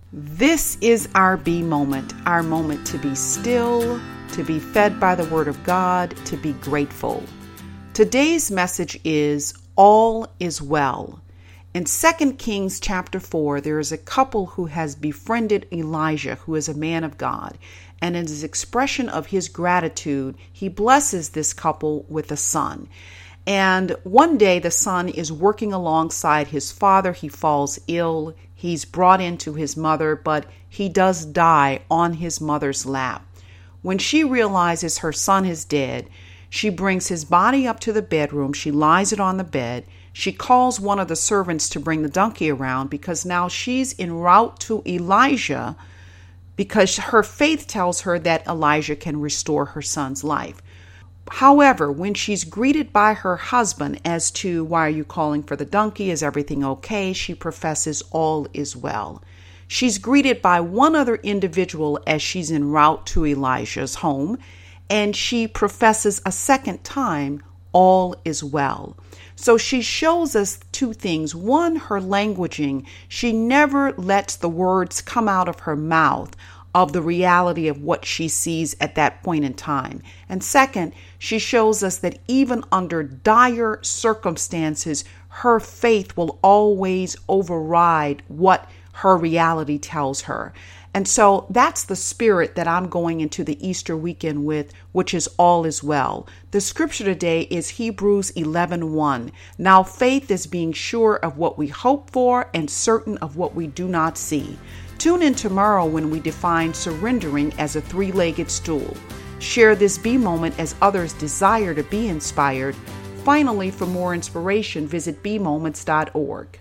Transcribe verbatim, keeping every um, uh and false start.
This is our B moment, our moment to be still, to be fed by the Word of God, to be grateful. Today's message is all is well. In Second Kings chapter four, there is a couple who has befriended Elijah, who is a man of God. And in his expression of his gratitude, he blesses this couple with a son. And one day the son is working alongside his father. He falls ill. He's brought into his mother, but he does die on his mother's lap. When she realizes her son is dead, she brings his body up to the bedroom. She lies it on the bed. She calls one of the servants to bring the donkey around because now she's en route to Elijah because her faith tells her that Elijah can restore her son's life. However, when she's greeted by her husband as to, why are you calling for the donkey? Is everything okay? She professes all is well. She's greeted by one other individual as she's en route to Elijah's home, and she professes a second time, all is well. So she shows us two things. One, her languaging. She never lets the words come out of her mouth of the reality of what she sees at that point in time. And second, she shows us that even under dire circumstances, her faith will always override what her reality tells her. And so that's the spirit that I'm going into the Easter weekend with, which is all is well. The scripture today is Hebrews eleven one. Now faith is being sure of what we hope for and certain of what we do not see. Tune in tomorrow when we define surrendering as a three-legged stool. Share this B moment as others desire to be inspired. Finally, for more inspiration, visit b moments dot org.